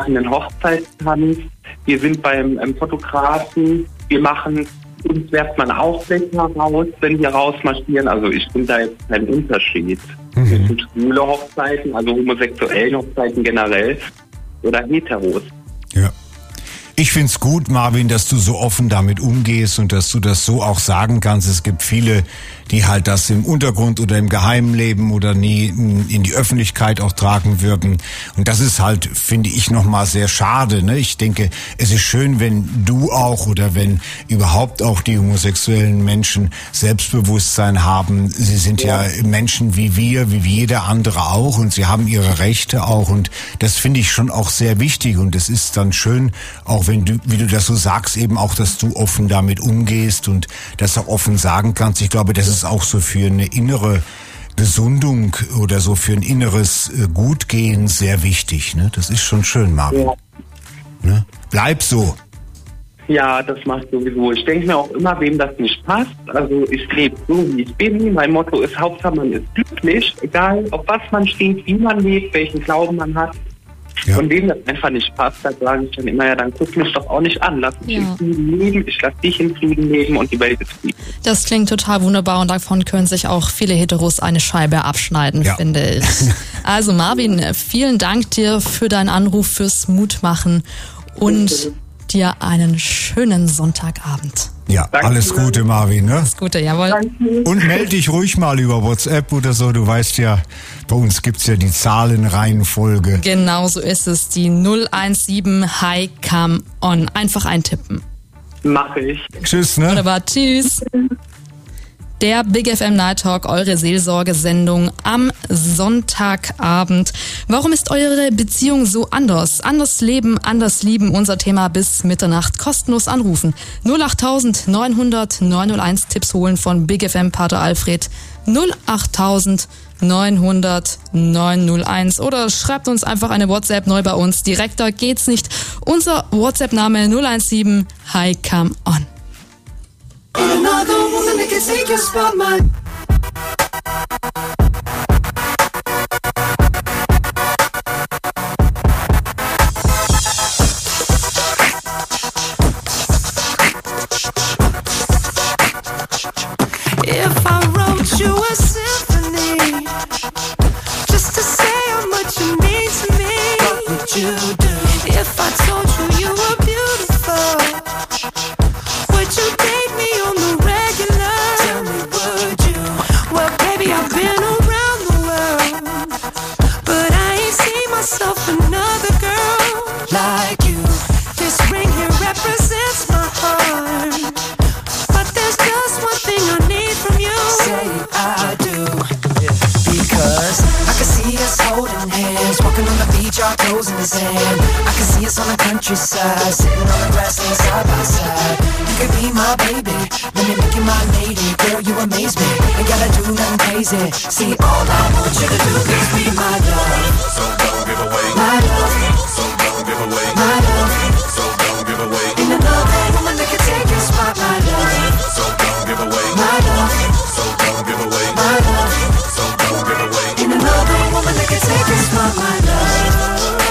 machen einen Hochzeitstanz, wir sind beim Fotografen, wir machen, uns werft man auch Blätter raus, wenn wir rausmarschieren. Also ich finde da jetzt keinen Unterschied zwischen schwule Hochzeiten, also homosexuellen Hochzeiten generell oder Heteros. Ja. Ich find's gut, Marvin, dass du so offen damit umgehst und dass du das so auch sagen kannst. Es gibt viele, die halt das im Untergrund oder im Geheimen leben oder nie in die Öffentlichkeit auch tragen würden. Und das ist halt, finde ich, nochmal sehr schade, ne? Ich denke, es ist schön, wenn du auch oder wenn überhaupt auch die homosexuellen Menschen Selbstbewusstsein haben. Sie sind ja Menschen wie wir, wie jeder andere auch, und sie haben ihre Rechte auch, und das finde ich schon auch sehr wichtig. Und es ist dann schön, auch wenn du, wie du das so sagst, eben auch, dass du offen damit umgehst und das auch offen sagen kannst. Ich glaube, das ist auch so für eine innere Gesundung oder so für ein inneres Gutgehen sehr wichtig. Ne? Das ist schon schön, Marvin. Ja. Ne? Bleib so. Ja, das macht sowieso. Ich denke mir auch immer, wem das nicht passt. Also ich lebe so, wie ich bin. Mein Motto ist, Hauptsache man ist glücklich, egal auf was man steht, wie man lebt, welchen Glauben man hat. Ja. Und wem das einfach nicht passt, da sage ich dann immer, ja, dann guck mich doch auch nicht an. Lass mich in Frieden leben, ich lass dich in Frieden leben und die Welt ist Frieden. Das klingt total wunderbar und davon können sich auch viele Heteros eine Scheibe abschneiden, finde ich. Also Marvin, vielen Dank dir für deinen Anruf, fürs Mutmachen und dir einen schönen Sonntagabend. Ja, danke. Alles Gute, Marvin. Ne? Alles Gute, jawohl. Danke. Und melde dich ruhig mal über WhatsApp oder so. Du weißt ja, bei uns gibt's ja die Zahlenreihenfolge. Genau so ist es. Die 017 Hi Come On. Einfach eintippen. Mache ich. Tschüss, ne? Wunderbar, tschüss. Der Big FM Night Talk, eure Seelsorgesendung am Sonntagabend. Warum ist eure Beziehung so anders? Anders leben, anders lieben. Unser Thema bis Mitternacht. Kostenlos anrufen. 08000 900 901 Tipps holen von Big FM Pater Alfred. 08000 900 901 oder schreibt uns einfach eine WhatsApp neu bei uns. Direkter geht's nicht. Unser WhatsApp-Name 017 Hi Come On. Another woman that can take your spot, man. If I wrote you a symphony, just to say how much you mean to me, what would you do? If I told you you were beautiful, would you date me on the regular? Tell me, would you? Well, baby, I've been around the world, but I ain't seen myself another girl like you. This ring here represents my heart, but there's just one thing I need from you. Say I do, because I can see us holding hands, walking on the beach, our toes in the sand. I can see us on the countryside, sitting on the grassland side by side. You could be my baby, let me make you my lady. Girl, you amaze me, ain't gotta do nothing crazy. See, all I want you to do is be my love. So don't give away my love. So don't give away my love. So don't give away. Ain't another woman that can take your spot, my love. So don't give away my love. So don't give away my love. So don't give away. Ain't another woman that can take your spot, my love.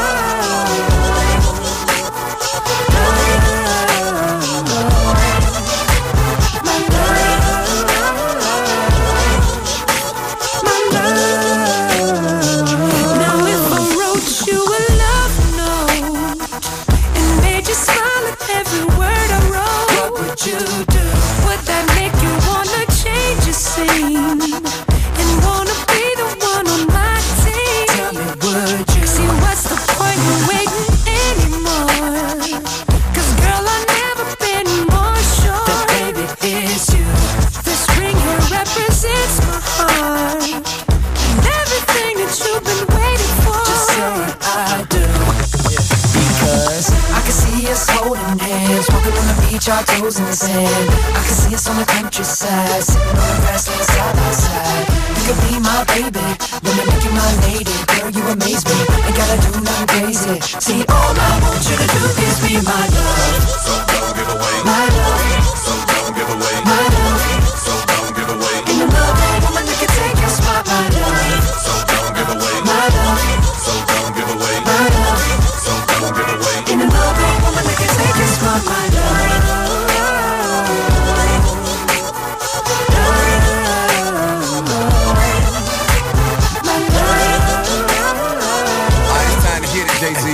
Our toes in the sand. I can see us on the countryside, sitting on the grassland side by side. You could be my baby, let me make you my lady. Girl, you amaze me, ain't gotta do nothing crazy. See, all I want you to do is be my love. So don't give away my love. So don't give away my love. So don't give away. Ain't another woman that can take your spot, my love. So don't give away my love. So don't give away my love. So don't give away.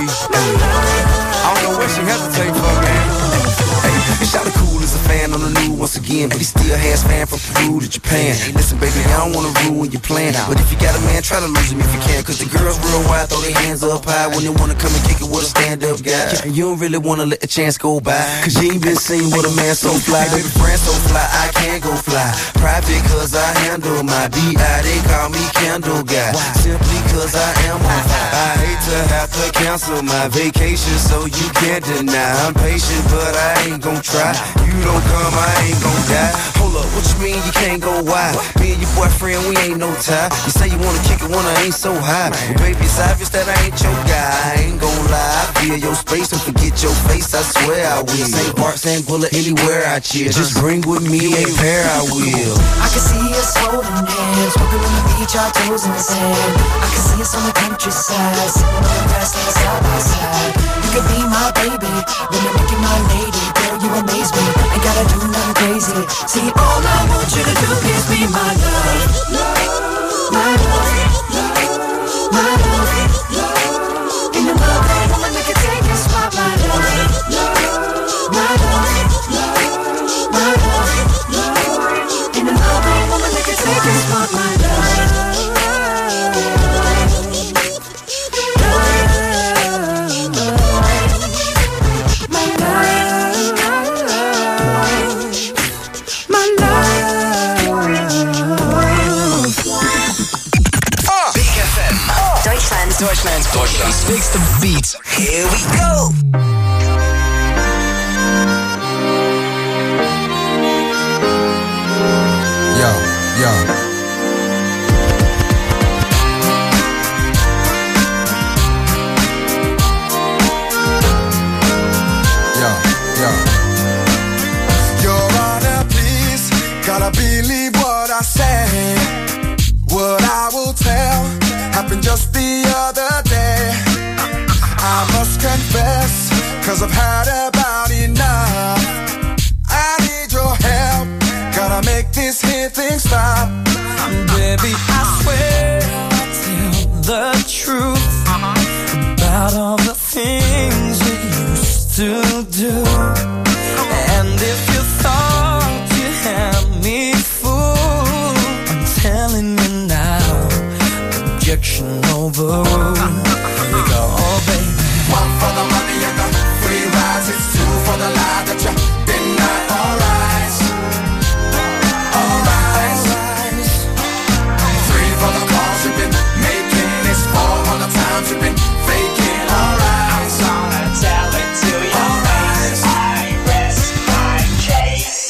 I don't know what she hesitating for, man. Hey, Shawty cool as a fan on the new once again, but he still has fan from Peru to Japan. Listen, baby, I don't wanna ruin your plan, but if you got a man, try to lose him if you can. Cause the girls real wild, throw their hands up high when they wanna come and kick it with a stand-up guy. And you don't really wanna let the chance go by, cause you ain't been seen with a man so fly. Baby, friend so fly, I can't go fly. Private cause I handle my B.I. They call me Candle Guy, simply cause I am on fire. I hate to have to cancel my vacation, so you can't deny. I'm patient, but I ain't gon' try. You don't come, I ain't gon' die. Hold up, what you mean you can't go wild? Me and your boyfriend, we ain't no tie. You say you wanna kick it when I ain't so high. Well, baby, it's obvious that I ain't your guy. I ain't gon' lie, I feel your space and forget your face, I swear I will. St. Bart's and Bullet, anywhere I chill. Just bring with me a pair, I will. I can see us holding hands, walking on the beach, our toes in the sand. I can see us on the countryside, sitting on the grass, laying side by side. You could be my baby, then I make you my lady. Girl, you amaze me, ain't gotta do nothing crazy. See, all I want you to do is be my love, my love, my love. In the love, that woman that can take your spot, my love, my love, my love. In the love, that woman that can take your spot, my love. Deutschland's bigste Beats. Here we go. Yo. Your Honor, please, gotta believe what I say. What I will tell happened just the other day. I must confess, cause I've had about enough. I need your help, gotta make this here thing stop. Baby, I swear I'll tell the truth about all the things we used to do. And if you thought you had me fooled, I'm telling you now, objection overruled. Here we go, oh baby. One for the money and the free rides. It's two for the lie that you deny. All rise, all rise. Three for the calls you've been making. It's 4 on the times you've been faking. All rise, I'm gonna tell it to you. All rise, I rest my case.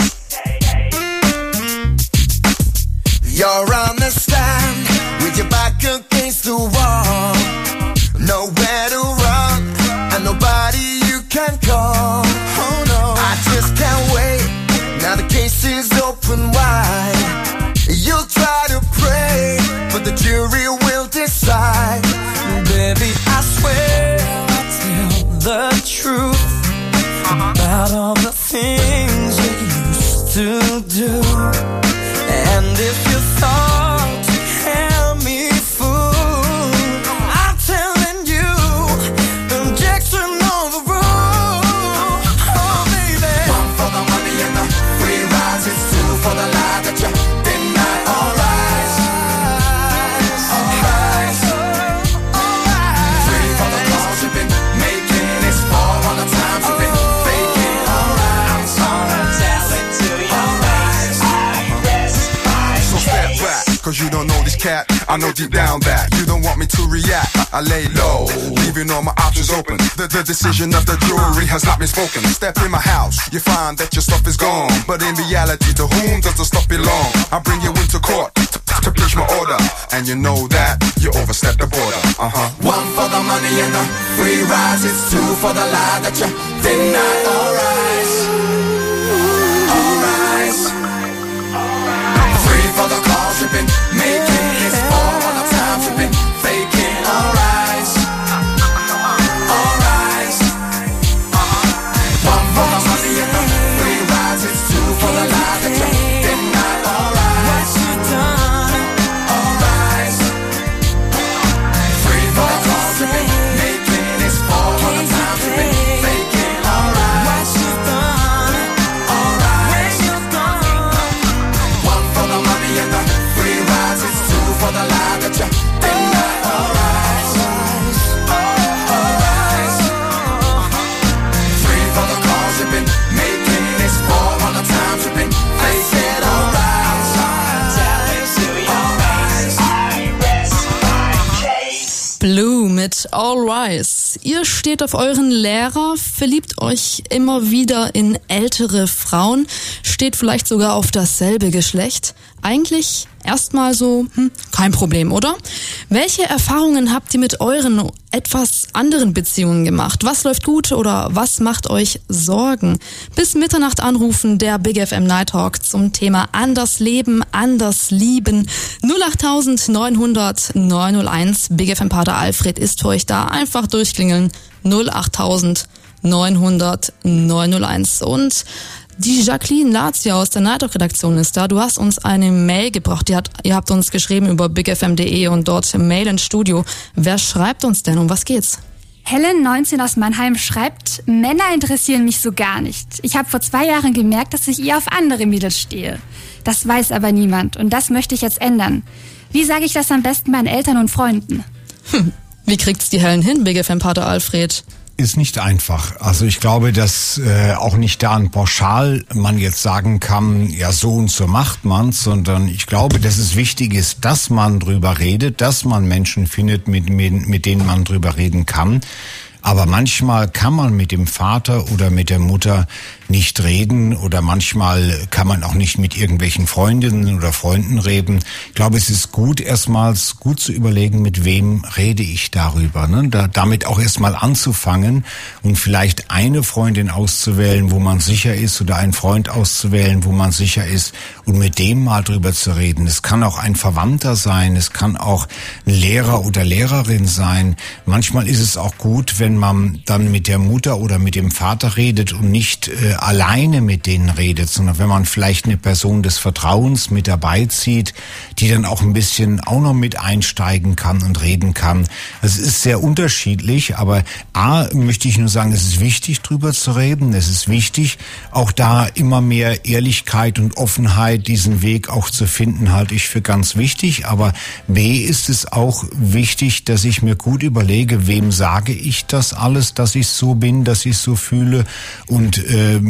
You're on the stand with your back against the wall, nowhere to run and nobody you can call. Oh no, I just can't wait. Now the case is open wide. You'll try to pray, but the jury will decide. Baby, I swear I'll tell the truth about all the things we used to do. And if you thought you had me fooled, I'm telling you, objection overruled. Oh baby. One for the money and the free rides. It's 2 for the lie that you deny. All rise, all rise, all rise. 3 for the calls you've been making. It's 4 on the times you've been faking. All rise, I'm gonna tell it to you. All rise, I rest my case. So step back, cause you don't know this cat. I know deep down that you don't want me to react. I lay low, leaving all my options open. The decision of the jury has not been spoken. Step in my house, you find that your stuff is gone. But in reality, to whom does the stuff belong? I bring you into court to please my order, and you know that you overstepped the border. One for the money and the free rides. It's 2 for the lie that you deny. All rise, all rise. 3 for the calls you've been making. It's 4 on the times you've been faking. All rise, all rise. 1 for the money and the free rides. It's 2 for the lie that you deny. All rise, all rise. 3 for the calls you've been making. It's 4 mit All Rise. Ihr steht auf euren Lehrer, verliebt euch immer wieder in ältere Frauen, steht vielleicht sogar auf dasselbe Geschlecht. Eigentlich erstmal so, kein Problem, oder? Welche Erfahrungen habt ihr mit euren etwas anderen Beziehungen gemacht? Was läuft gut oder was macht euch Sorgen? Bis Mitternacht anrufen, der Big FM Night Talk zum Thema Anders leben, anders lieben. 08900 901. Big FM Pater Alfred ist für euch da. Einfach durchklingeln. 08900 901. Und die Jacqueline Lazia aus der Night Talk Redaktion ist da. Du hast uns eine Mail gebracht. Ihr habt uns geschrieben über bigfm.de und dort Mail ins Studio. Wer schreibt uns denn? Um was geht's? Helen, 19 aus Mannheim, schreibt, Männer interessieren mich so gar nicht. Ich habe vor 2 Jahren gemerkt, dass ich eher auf andere Mädels stehe. Das weiß aber niemand und das möchte ich jetzt ändern. Wie sage ich das am besten meinen Eltern und Freunden? Wie kriegt's die Helen hin, Big FM Pater Alfred? Ist nicht einfach. Also ich glaube, dass auch nicht daran pauschal man jetzt sagen kann, ja so und so macht man's, sondern ich glaube, dass es wichtig ist, dass man drüber redet, dass man Menschen findet, mit denen man drüber reden kann. Aber manchmal kann man mit dem Vater oder mit der Mutter nicht reden oder manchmal kann man auch nicht mit irgendwelchen Freundinnen oder Freunden reden. Ich glaube, es ist gut, erstmals gut zu überlegen, mit wem rede ich darüber. Ne? Damit auch erstmal anzufangen und vielleicht eine Freundin auszuwählen, wo man sicher ist, oder einen Freund auszuwählen, wo man sicher ist und mit dem mal drüber zu reden. Es kann auch ein Verwandter sein, es kann auch ein Lehrer oder Lehrerin sein. Manchmal ist es auch gut, wenn man dann mit der Mutter oder mit dem Vater redet und nicht alleine mit denen redet, sondern wenn man vielleicht eine Person des Vertrauens mit dabei zieht, die dann auch ein bisschen auch noch mit einsteigen kann und reden kann. Es ist sehr unterschiedlich, aber möchte ich nur sagen, es ist wichtig, drüber zu reden. Es ist wichtig, auch da immer mehr Ehrlichkeit und Offenheit, diesen Weg auch zu finden, halte ich für ganz wichtig. Aber ist es auch wichtig, dass ich mir gut überlege, wem sage ich das alles, dass ich so bin, dass ich so fühle und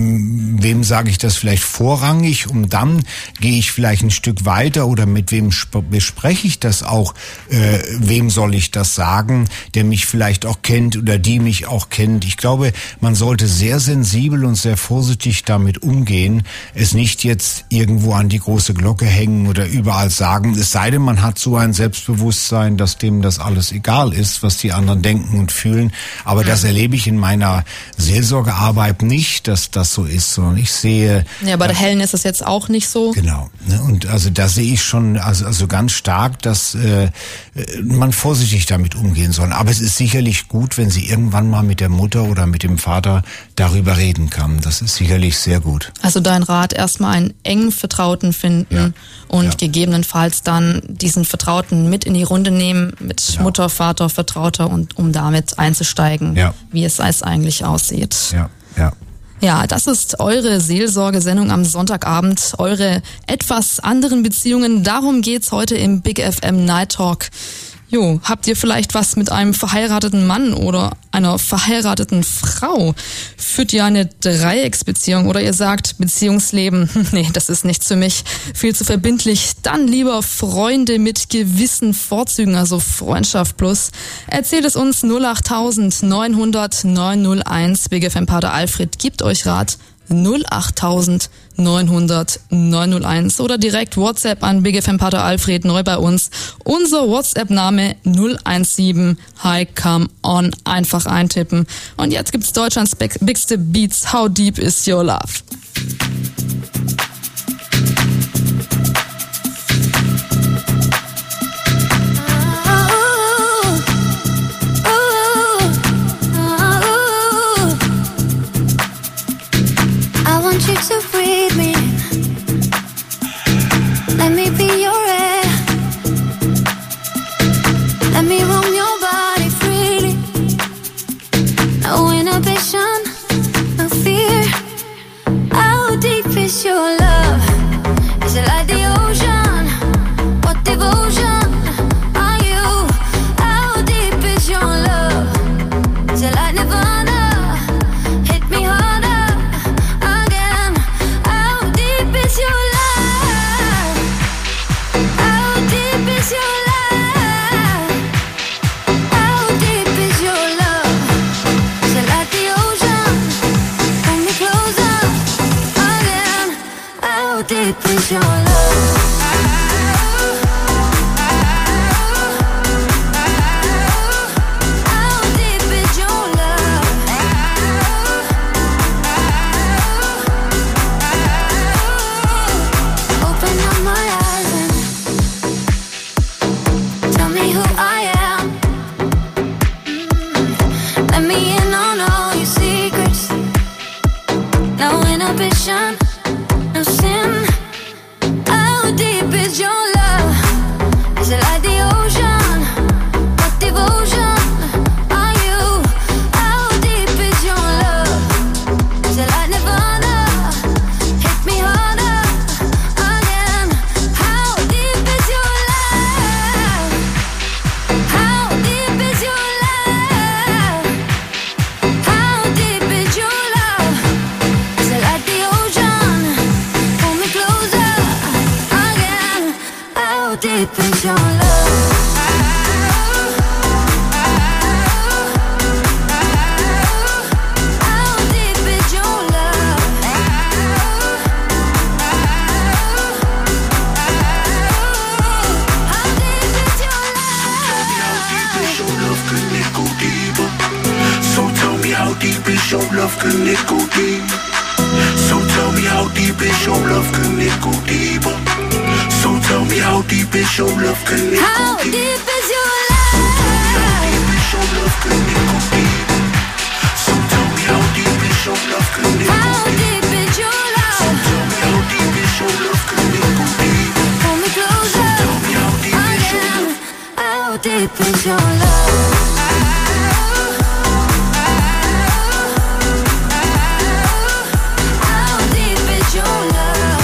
wem sage ich das vielleicht vorrangig und dann gehe ich vielleicht ein Stück weiter oder mit wem bespreche ich das auch, wem soll ich das sagen, der mich vielleicht auch kennt oder die mich auch kennt. Ich glaube, man sollte sehr sensibel und sehr vorsichtig damit umgehen, es nicht jetzt irgendwo an die große Glocke hängen oder überall sagen, es sei denn, man hat so ein Selbstbewusstsein, dass dem das alles egal ist, was die anderen denken und fühlen. Aber das erlebe ich in meiner Seelsorgearbeit nicht, dass das so ist, sondern ich sehe... Ja, bei der Helen ist es jetzt auch nicht so. Genau. Und also da sehe ich schon also ganz stark, dass man vorsichtig damit umgehen soll. Aber es ist sicherlich gut, wenn sie irgendwann mal mit der Mutter oder mit dem Vater darüber reden kann. Das ist sicherlich sehr gut. Also dein Rat, erstmal einen engen Vertrauten finden und gegebenenfalls dann diesen Vertrauten mit in die Runde nehmen, mit Mutter, Vater, Vertrauter, und um damit einzusteigen, wie es eigentlich aussieht. Ja, das ist eure Seelsorgesendung am Sonntagabend, eure etwas anderen Beziehungen. Darum geht's heute im Big FM Night Talk. Habt ihr vielleicht was mit einem verheirateten Mann oder einer verheirateten Frau? Führt ihr eine Dreiecksbeziehung oder ihr sagt, Beziehungsleben, nee, das ist nichts für mich, viel zu verbindlich, dann lieber Freunde mit gewissen Vorzügen, also Freundschaft plus. Erzählt es uns 08000 900 901. Big FM Pater Alfred gibt euch Rat. 08000 900 901 oder direkt WhatsApp an Big FM Pater Alfred, neu bei uns. Unser WhatsApp-Name 017 Hi Come On, einfach eintippen. Und jetzt gibt's Deutschlands bigste Beats. How deep is your love? You to breathe me, let me be your air, let me roam your body freely, no inhibition, no fear. is your love? No sin. How deep is your love? Is it like the ocean? What devotion are you? How deep is your love? Is it like Nirvana? Hit me harder again. How deep is your love? How deep is your love? How deep is your love? Is it like the ocean? Pull me closer again. How deep is your love? How deep is your love? How deep is your love? Can it go deeper? So tell me how deep is your love? Can it go deeper? So tell me how deep is your love? Can it go deeper? So tell me how deep is your love? Can it How go deeper? deep is your love? Your love can it go deeper? So tell me how deep is your love? Can it go How deeper? deep is your love? Tell me how deep is your love? Can it go deeper? Pull me closer Tell me how deep is your again. love? How deep is your love? How deep is your love?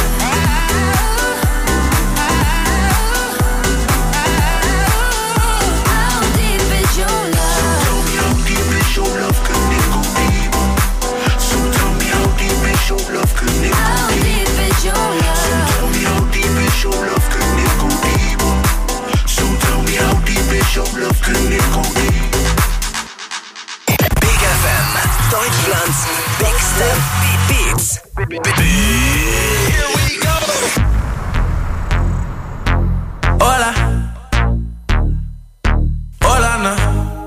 How deep is your love? Tell me how deep is your love? Can it go deeper? So tell me how deep is your love? Can it go How deeper? deep is your love? Tell me how deep is your love? Can it go deeper? So tell me how deep is your love? Can it go deeper? Big FM, Deutschlands bigste Beats. Here we go. Hola, hola, no.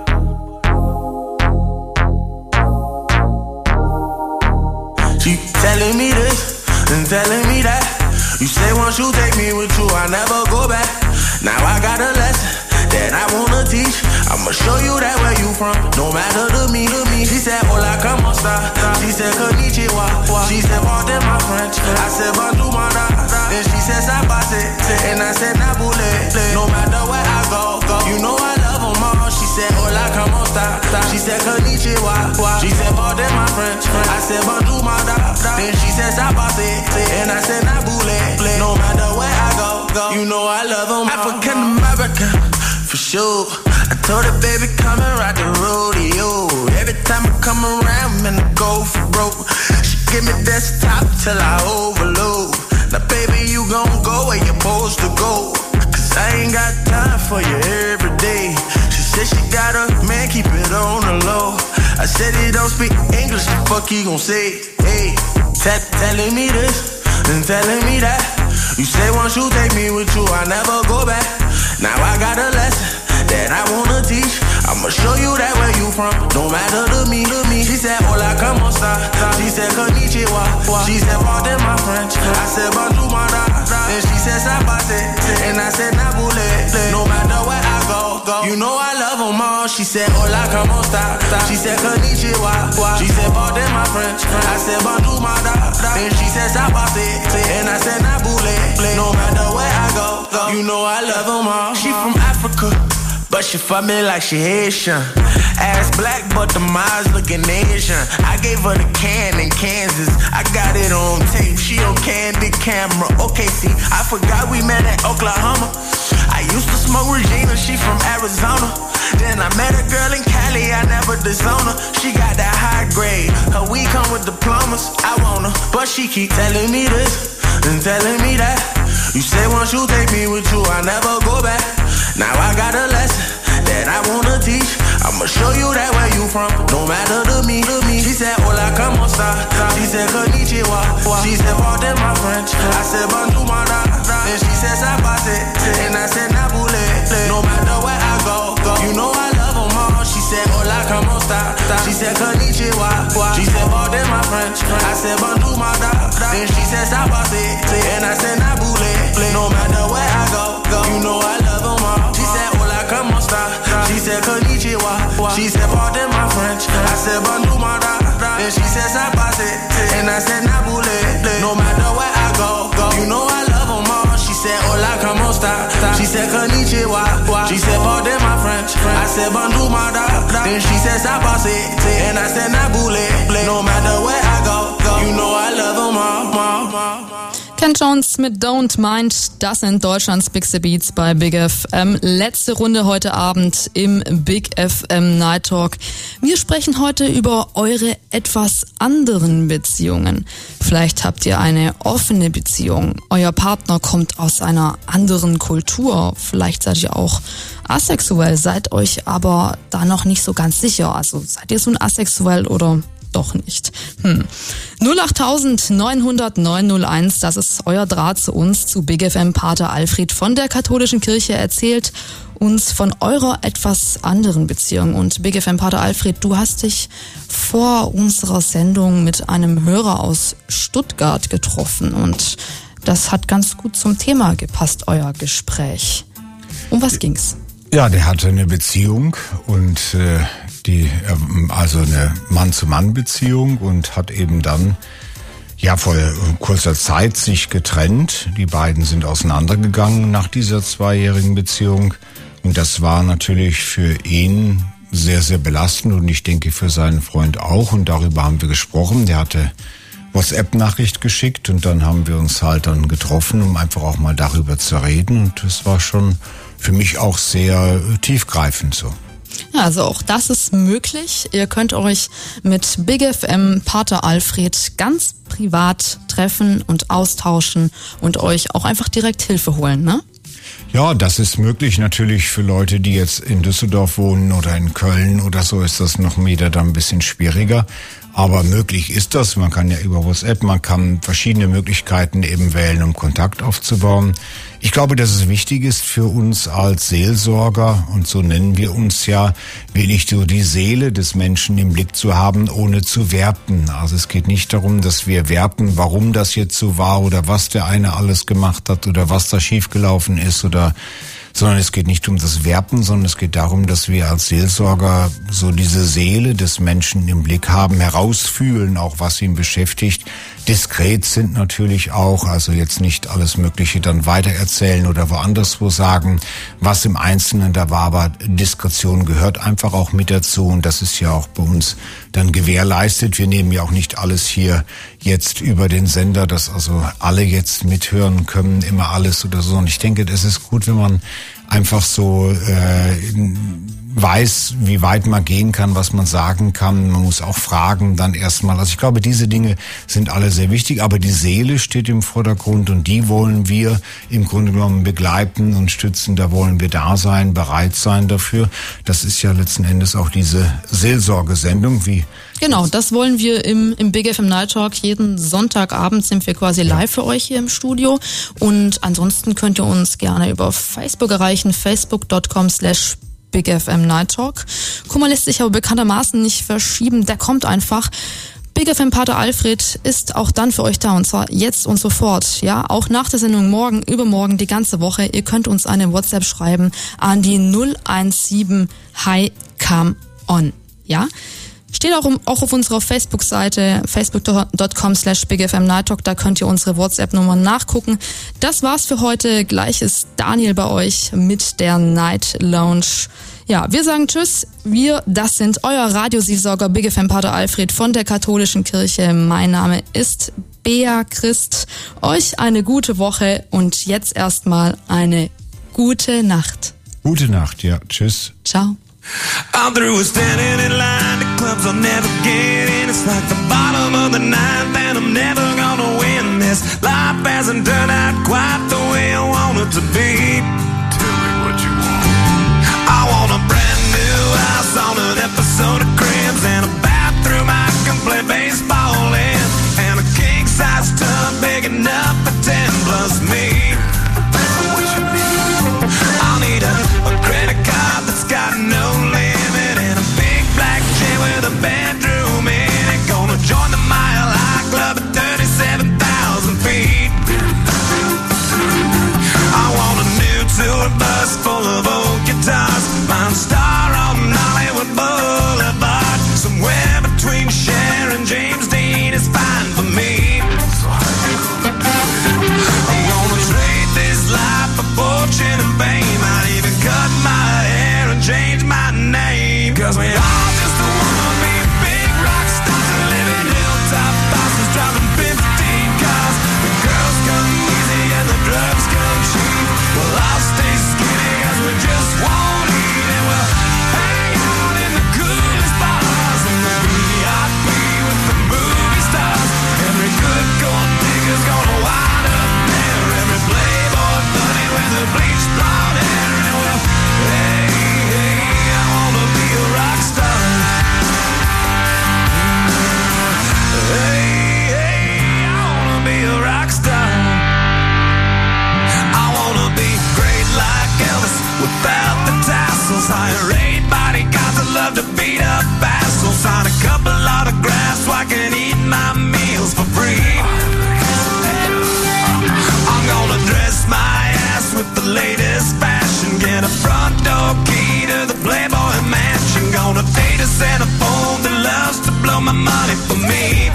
She telling me this and telling me that. You say once you take me with you, I never go back. Now I got a lesson that I wanna teach. I'ma show you that where you from, no matter to me. She said, hola, como esta? She said, konnichiwa. She said, pardon my French. I said, bonjour, madame. Then she said, sabase. And I said, nabule. No matter where I go, you know I love them all. She said, hola, como esta? She said, konnichiwa. She said, pardon my French. I said, bonjour, madame. Then she said, sabase. And I said, nabule. No matter where I go, you know I love them all. African American, for sure. I told her, baby, come and ride the rodeo. Every time I come around, man, I go for broke. She give me desktop till I overload. Now, baby, you gon' go where you're supposed to go. Cause I ain't got time for you every day. She said she got a man, keep it on the low. I said he don't speak English, the fuck he gon' say? Hey, telling me this and telling me that. You say once you take me with you, I never go back. Now I got a lesson that I wanna teach. I'ma show you that where you from, no matter to me. She said, hola, como esta? She said, konnichiwa. She said, pardon my French. I said, bonjour, madame. Then she said, sabase. And I said, nabule. No matter where I go, you know I love them all. She said, hola, como esta? She said, konnichiwa. She said, pardon my French. I said, bonjour, madame. Then she said, sabase. And I said, nabule. No matter where I go, you know I love them all. She from Africa, but she fuck me like she Haitian. Ass black, but the eyes looking Asian. I gave her the can in Kansas. I got it on tape. She on candid camera. Okay, see, I forgot we met at Oklahoma. I used to smoke Regina. She from Arizona. Then I met a girl in Cali. I never disown her. She got that high grade. Her weed come with diplomas. I want her, but she keep telling me this and telling me that. You say once you take me with you, I never go back. Now I got a lesson that I wanna teach. I'ma show you that where you from, no matter to me. She said, hola, como esta? She said, konnichiwa. She said, pardon my French. I said, bonjour, madame. stop? She said, konnichiwa. She said, pardon my French. I said, bonjour, my dog. Then she said, stop, I said. And I said, nabule. No matter where I go, you know I love them all. She said, hola, como esta? She said, konnichiwa. She said, pardon my French. I said, bonjour, my dog. Then she said, stop, I said. And I said, nabule. No matter where I go, you know I love them all. She said, hola, como esta? She said, konnichiwa. She said, pardon my French. I said, bonjour, my dog. Then she said, stop, I said. And I said, nabule. No matter where I go, you know I love them all. Ken Jones mit Don't Mind, das sind Deutschlands Bigste Beats bei Big FM. Letzte Runde heute Abend im Big FM Night Talk. Wir sprechen heute über eure etwas anderen Beziehungen. Vielleicht habt ihr eine offene Beziehung. Euer Partner kommt aus einer anderen Kultur. Vielleicht seid ihr auch asexuell, seid euch aber da noch nicht so ganz sicher. Also seid ihr so ein asexuell oder doch nicht? 08000 900 901, das ist euer Draht zu uns, zu Big FM. Pater Alfred von der katholischen Kirche erzählt uns von eurer etwas anderen Beziehung. Und Big FM Pater Alfred, du hast dich vor unserer Sendung mit einem Hörer aus Stuttgart getroffen und das hat ganz gut zum Thema gepasst, euer Gespräch. Um was ging's? Ja, der hatte eine Beziehung und also eine Mann-zu-Mann-Beziehung und hat eben dann vor kurzer Zeit sich getrennt. Die beiden sind auseinandergegangen nach dieser 2-jährigen Beziehung und das war natürlich für ihn sehr, sehr belastend und ich denke für seinen Freund auch und darüber haben wir gesprochen. Der hatte WhatsApp-Nachricht geschickt und dann haben wir uns halt dann getroffen, um einfach auch mal darüber zu reden und das war schon für mich auch sehr tiefgreifend so. Ja, also auch das ist möglich. Ihr könnt euch mit Big FM Pater Alfred ganz privat treffen und austauschen und euch auch einfach direkt Hilfe holen, ne? Ja, das ist möglich. Natürlich für Leute, die jetzt in Düsseldorf wohnen oder in Köln oder so, ist das noch wieder dann ein bisschen schwieriger. Aber möglich ist das. Man kann ja über WhatsApp, man kann verschiedene Möglichkeiten eben wählen, um Kontakt aufzubauen. Ich glaube, dass es wichtig ist für uns als Seelsorger, und so nennen wir uns ja, wirklich so die Seele des Menschen im Blick zu haben, ohne zu werten. Also es geht nicht darum, dass wir werten, warum das jetzt so war oder was der eine alles gemacht hat oder was da schiefgelaufen ist sondern es geht nicht um das Werten, sondern es geht darum, dass wir als Seelsorger so diese Seele des Menschen im Blick haben, herausfühlen, auch was ihn beschäftigt. Diskret sind natürlich auch, also jetzt nicht alles Mögliche dann weitererzählen oder woanders wo sagen, was im Einzelnen da war, aber Diskretion gehört einfach auch mit dazu und das ist ja auch bei uns dann gewährleistet. Wir nehmen ja auch nicht alles hier jetzt über den Sender, dass also alle jetzt mithören können, immer alles oder so. Und ich denke, das ist gut, wenn man einfach so weiß, wie weit man gehen kann, was man sagen kann. Man muss auch fragen dann erstmal. Also ich glaube, diese Dinge sind alle sehr wichtig, aber die Seele steht im Vordergrund und die wollen wir im Grunde genommen begleiten und stützen. Da wollen wir da sein, bereit sein dafür. Das ist ja letzten Endes auch diese Seelsorgesendung, wie genau, das wollen wir im Big FM Night Talk. Jeden Sonntagabend sind wir quasi live für euch hier im Studio. Und ansonsten könnt ihr uns gerne über Facebook erreichen, facebook.com/Big FM Night Talk. Kummer lässt sich aber bekanntermaßen nicht verschieben, der kommt einfach. Big FM Pater Alfred ist auch dann für euch da und zwar jetzt und sofort, ja, auch nach der Sendung morgen, übermorgen, die ganze Woche. Ihr könnt uns eine WhatsApp schreiben an die 017 Hi Come On, ja. Steht auch auf unserer Facebook-Seite, facebook.com/Big FM Night Talk, da könnt ihr unsere WhatsApp-Nummer nachgucken. Das war's für heute. Gleich ist Daniel bei euch mit der Night Lounge. Ja, wir sagen Tschüss. Das sind euer Radioseelsorger Big FM Pater Alfred von der katholischen Kirche. Mein Name ist Bea Christ. Euch eine gute Woche und jetzt erstmal eine gute Nacht. Gute Nacht, ja. Tschüss. Ciao. I'm through with standing in line, the clubs I'll never get in. It's like the bottom of the ninth and I'm never gonna win this. Life hasn't turned out quite the way I want it to be. Tell me what you want. I want a brand new house on an episode of Cribs and a bathroom I can play baseball in. And a king-size tub big enough for 10 plus me. What you need? I'll need a credit card that's got no limit and a big black chain money for me.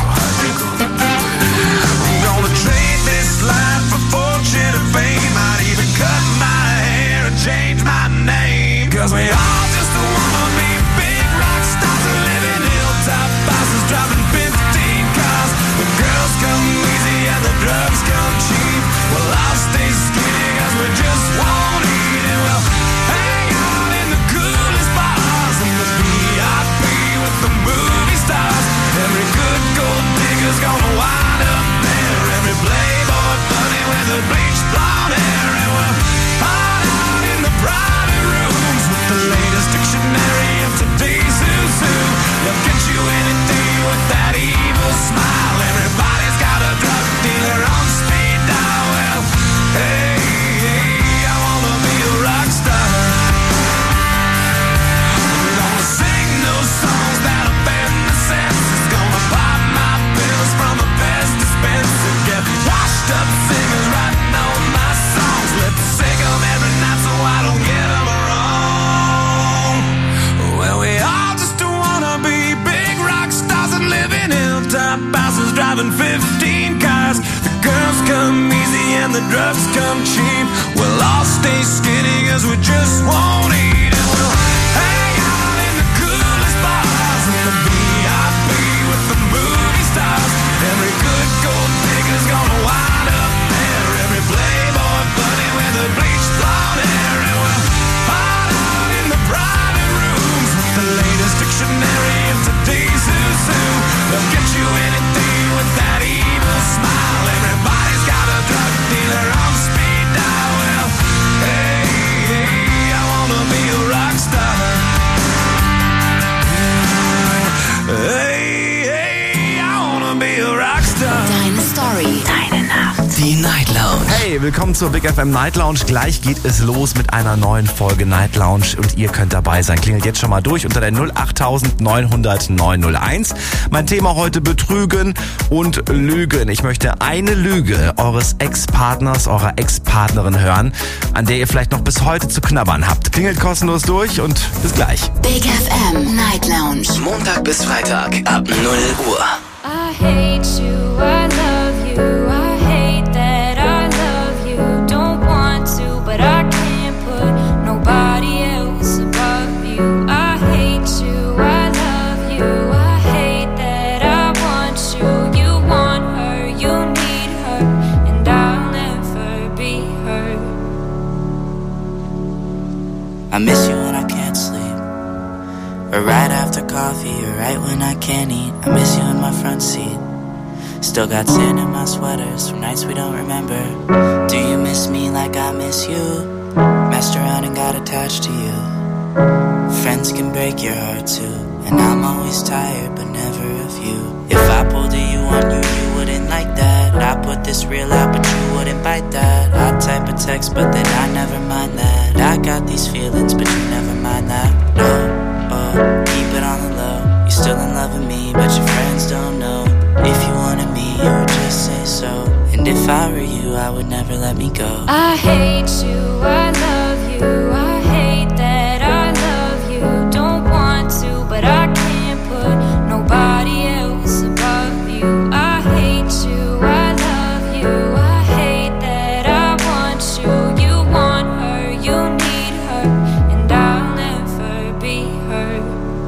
I'm gonna trade this life for fortune and fame. I'd even cut my hair and change my name. Cause we all just wanna be big rock stars and live in hilltop houses driving 15 cars. The girls come easy and the drugs come cheap. Well, I'll stay skinny cause we just won't eat. And we'll hang out in the coolest bars in the VIP with the movie stars. Every good gold digger's gonna wind up there. Every playboy bunny with the bleached blonde hair. And we'll hide out in the private rooms with the latest dictionary of today's who's who. They'll get you anything with that evil smile. Everybody's got a drug dealer on speed dial. Well, hey, I wanna be a rock star. I'm gonna sing those songs that offend the senses. Gonna pop my pills from the best dispenser. Get washed up singers writing all my songs. Lip sync 'em every night so I don't get 'em wrong. Well, we all just wanna be big rock stars and live in hilltop houses driving 15 cars. The girls come easy and the drugs come cheap. We'll all stay skinny cause we just won't eat. And we'll hang out in the coolest bars in the VIP with the movie stars. Every good gold digger's gonna wind up there. Every playboy bunny with the bleached blonde hair. And we'll hide out in the private rooms with the latest dictionary of today's who's who. They'll get you anything with that evil smile. Everybody's got a drug dealer on speed dial. Well, hey, I wanna be a rock star. Hey, I wanna be a rock star. Deine Story. Deine Nacht. Die Night Lounge. Hey, willkommen zur Big FM Night Lounge. Gleich geht es los mit einer neuen Folge Night Lounge und ihr könnt dabei sein. Klingelt jetzt schon mal durch unter der 08900 901. Mein Thema heute: Betrügen und Lügen. Ich möchte eine Lüge eures Ex-Partners, eurer Ex-Partnerin hören, an der ihr vielleicht noch bis heute zu knabbern habt. Klingelt kostenlos durch und bis gleich. Big FM Night Lounge. Montag bis Freitag ab 0 Uhr. I hate you, I love you, I hate that I love you. Don't want to, but I can't put nobody else above you. I hate you, I love you, I hate that I want you. You want her, you need her, and I'll never be her. I miss you when I can't sleep, or right after coffee, or right when I can't eat. I miss you in my front seat. Still got sand in my sweaters from nights we don't remember. Do you miss me like I miss you? Messed around and got attached to you. Friends can break your heart too, and I'm always tired but never of you. If I pulled a you on you, you wouldn't like that. I put this real out but you wouldn't bite that. I type a text but then I never mind that. I got these feelings but you never mind that. No, keep it on the low. You're still in love with me but your friends don't know. If you wanted me, you would just say so. And if I were you, I would never let me go. I hate you, I love you, I hate that I love you. Don't want to, but I can't put nobody else above you. I hate you, I love you, I hate that I want you. You want her, you need her, and I'll never be her.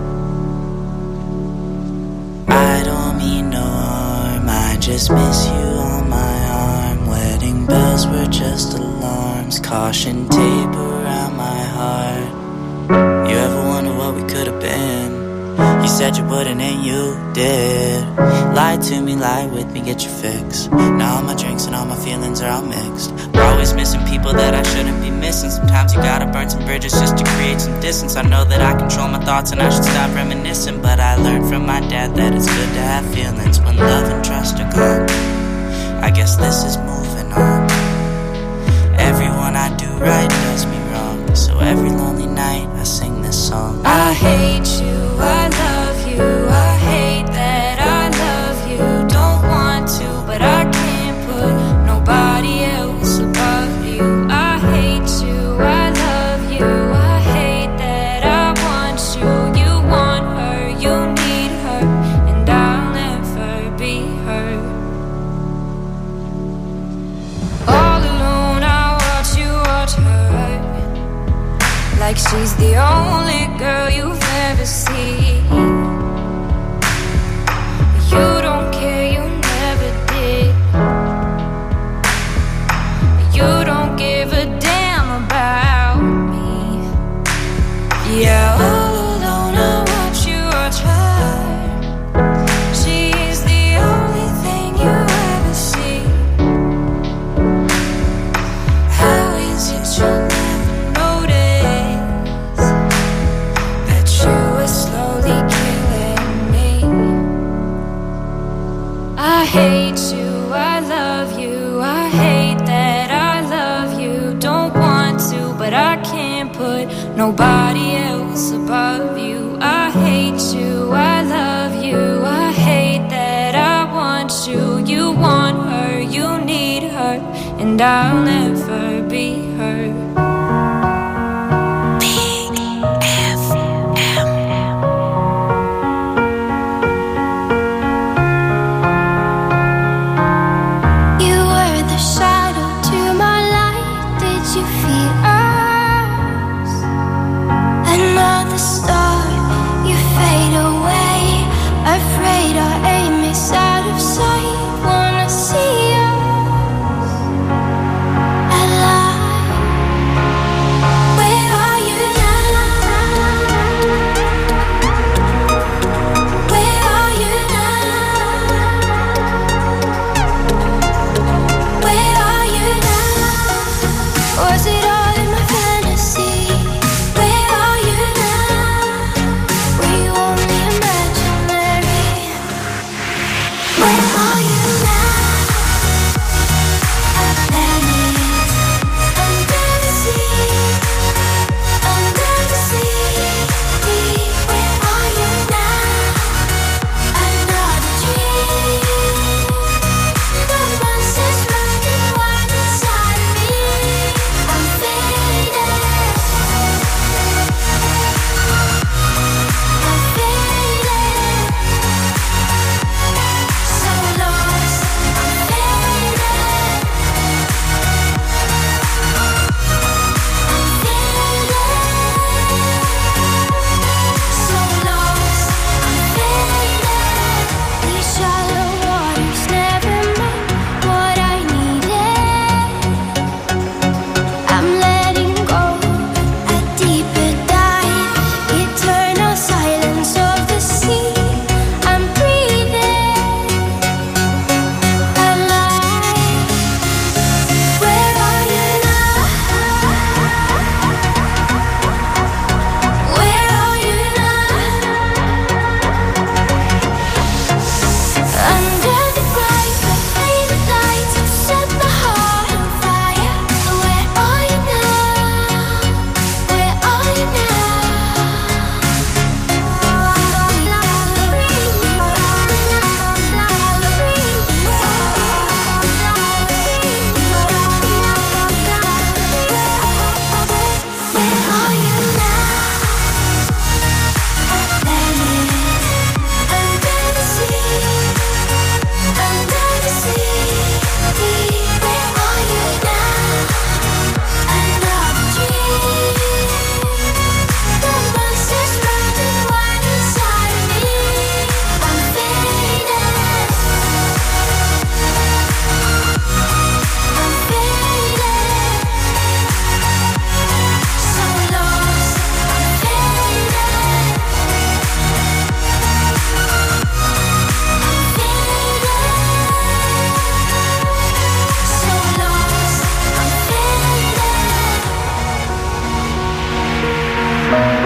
I don't mean no harm, I just miss you on my arm. Wedding bells were just alarms, caution tape around my heart. You ever wonder what we could have been? You said you wouldn't and you did. Lie to me, lie with me, get your fix. Now all my drinks and all my feelings are all mixed. We're always missing people that I shouldn't be missing. Sometimes you gotta burn some bridges just to create some distance. I know that I control my thoughts and I should stop reminiscing, but I learned from my dad that it's good to have feelings when love and trust are gone. I guess this is moving on. Everyone I do right does me wrong, so every lonely night I sing this song. I hate you, I love you, I hate that I love you. Don't want to, but I can't put nobody else above you. I hate you, I love you, I hate that I want you. You want her, you need her, and I hate you, I love you, I hate that I love you. Don't want to, but I can't put nobody else above you. I hate you, I love you, I hate that I want you. You want her, you need her, and I'll never be